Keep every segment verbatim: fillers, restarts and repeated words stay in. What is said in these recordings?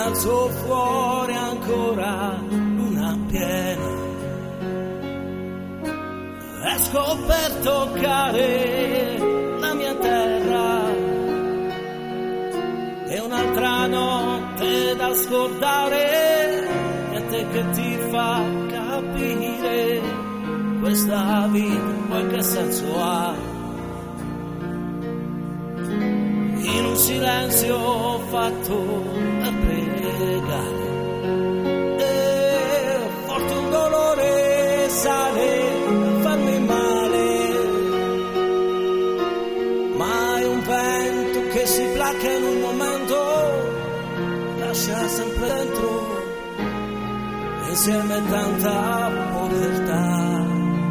alzo fuori ancora luna piena, esco per toccare la mia terra, e un'altra notte da scordare, e te che ti fa capire questa vita poi che senso ha. In un silenzio fatto a pregare, e forte un dolore sale a farmi male, ma è un vento che si placca in un momento, lascia sempre dentro insieme tanta povertà.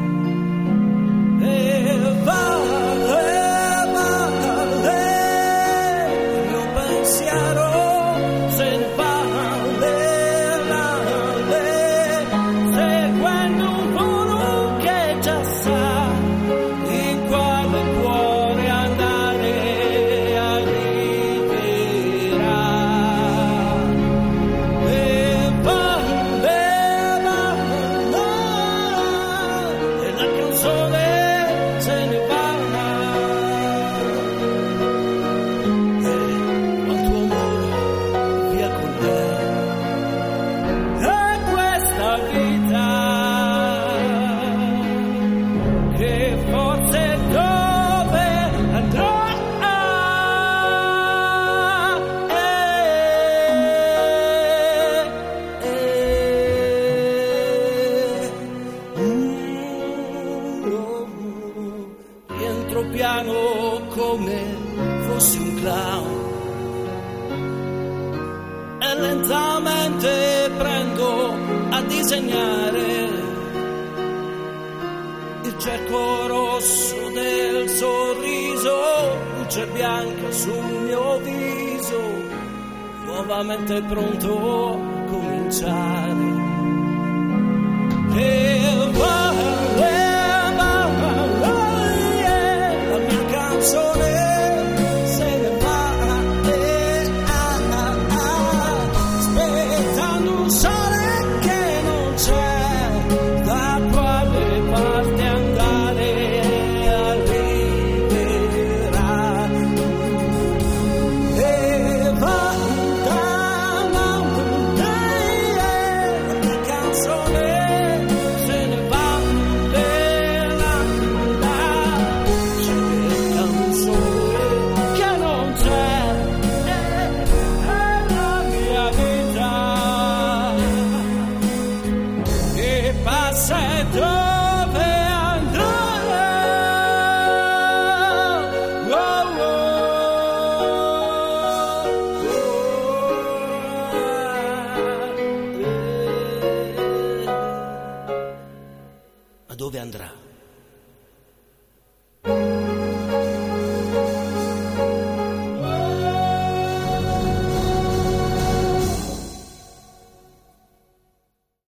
E vale, vale, il mio pensiero se ne va, le, la, le, seguendo un volo che già sa in quale cuore andare arriverà. E vale, vale, e la canzone se ne va, e al tuo amore via con me. E questa vita che forse dove andrà, eh, eh, eh, mm, oh. Rientro piano come fossi un clown, e lentamente prendo a disegnare il cerco rosso del sorriso, luce bianca sul mio viso, nuovamente pronto a cominciare. E vale, vale, la mia canzone se ne va, eh, ah, ah, ah, aspettando un sole che non c'è, da quale parte andare arriverà. E va da mountain, la mia canzone se ne va, e la, la, cerca un sole che non c'è, e è la mia vita che passa e torna.